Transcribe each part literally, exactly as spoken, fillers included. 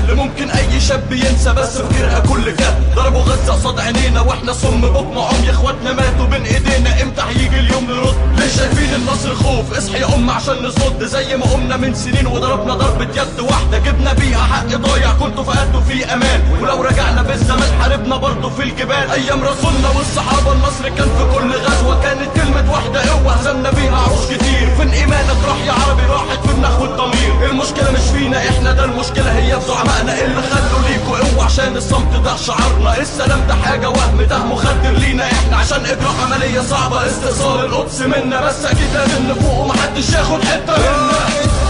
اللي ممكن اي شاب ينسى، بس فاكرها كل جد. ضربوا غزة قصاد عينينا واحنا صم بكم عمي، اخواتنا ماتوا بين ايدينا، امتى هيجي اليوم نرد؟ ليه شايفين النصر خوف؟ اصحي يا ام عشان نصد، زي ما قمنا من سنين وضربنا ضربة يد واحدة، جبنا بيها حق ضايع كنتوا فقدتوا في امان. ولو رجعنا بالزمان حاربنا برضه في الجبال، ايام رسولنا والصحابة النصر كان في كل غزوة، كانت كلمة واحدة قوة هزمنا بيها عروش كتير. فين ايمانك راح يا عربي؟ راحت في النخوة الضمير. المشكلة مش فينا احنا، ده المشكلة هي في زعمائنا اللي خلوا ليكوا قوة عشان الصمت ده شعارنا. السلام ده حاجة وهم، ده مخدر لينا احنا، عشان اجراء عملية صعبة استئصال القدس منا، بس اكيد لازم نفوق ومحدش ياخد حتة منا.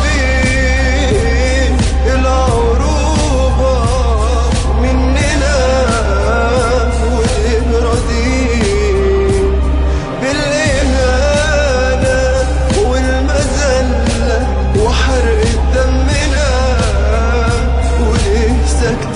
فين العروبة مننا والإبراضين بالإهانة والمذلة وحرق دمنا، وليه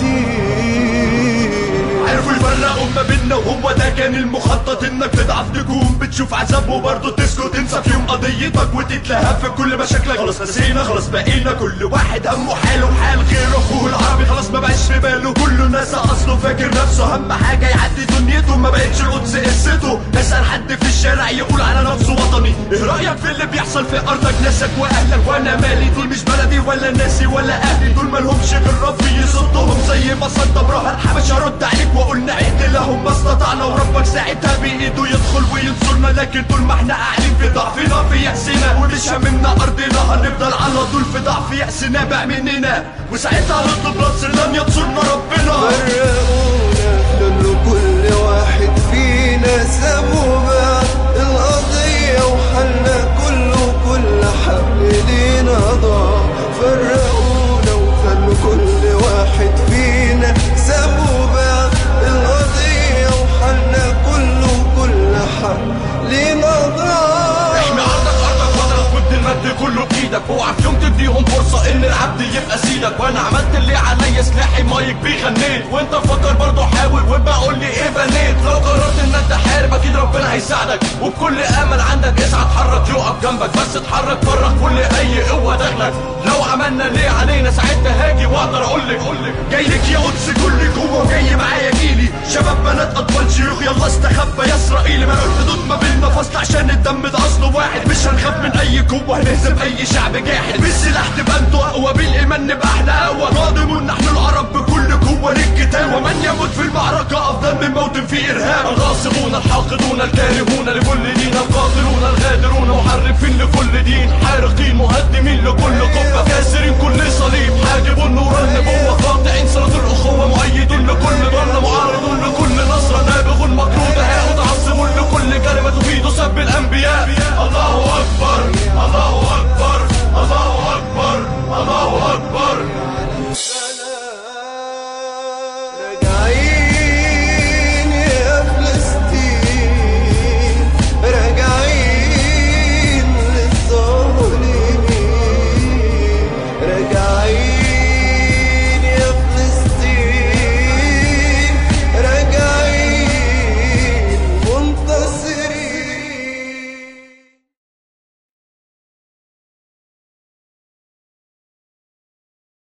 ساكتين؟ عرفوا يفرقوا ما بينا وهو ده كان المخطط، انك تضعف تكون بتشوف عذاب وبرضه تسكت، تنسى في يوم قضيتك وتتلهف في كل مشاكلك. خلاص نسينا خلاص بقينا كل واحد همه حاله وحال غيره، اخوه العربي خلاص ما بقاش في باله، كله ناس اصله فاكر نفسه اهم حاجه يعدي دنيته، ما بقتش القدس قصته. اسال حد في الشارع يقول على نفسه وطني. ايه رايك في اللي بيحصل في ارضك؟ ناسك واهلك وانا مالي، دول مش بلدي ولا ناسي ولا اهلي، دول مالهمش غير ربي يصدهم زي ما صد ابراهيم الحبش. هرد عليك واقول نعد لهم ما استطعنا، وربك ساعتها بايده يدخل وينصرنا، لكن طول ما احنا قاعدين في ضعفنا في يأسنا ومش هممنا ارضنا، هنفضل على طول في ضعف يأسنا بقى مننا، وساعتها هنطلب نصر لن ينصرنا ربنا. فرقونا خلوا كل واحد فينا سابوا بقى القضية وحلنا كله كل حق لينا ضاع. فرقونا وخلوا كل واحد فينا سابوا بقى القضية وحلنا كله كل حق لينا ضاع. احمي عرضك ارضك وطنك وابن المجد كله بايدك، اوعى في يوم تديهم فرصة ان العبد يبقى سيدك. وانا عملت اللي عليا سلاحي مايك بيه غنيت، وانت فكر برضه حاول وابقى قول لي ايه بنيت. لو قررت ان انت حارب اكيد ربنا هيساعدك، وبكل امل عندك اسعى اتحرك يقف جنبك، بس اتحرك فرق كل اي قوة داخلك. لو عملنا اللي علينا ساعتها هاجي واقدر اقول لك قول لك جاي لك يا قدس كل قوة، جاي معايا جيلي شباب بنات اطفال شيوخ، يلا استخبى يا اسرائيلي، ما الحدود ما بيننا فاصل عشان الدم ده اصله واحد، مش هنخاف من اي قوة، هنهزم اي شعب جاحد. بالسلاح تبقى انتوا اقوى، بالايمان نبقى احنا اقوى، قادمون نحن العرب بكل قوة للقتال، ومن يموت في المعركة افضل من موت في ارهاب. الغاصبون الحاقدون الكارهون لكل دين، القاتلون الغادرون محرفين لكل دين، حارقين مهدمين لكل قبة، كاسرين كل صليب، حاجبون نور النبوة، قاطعين صلة الاخوة، مؤيدون لكل ضالة، معارضون لكل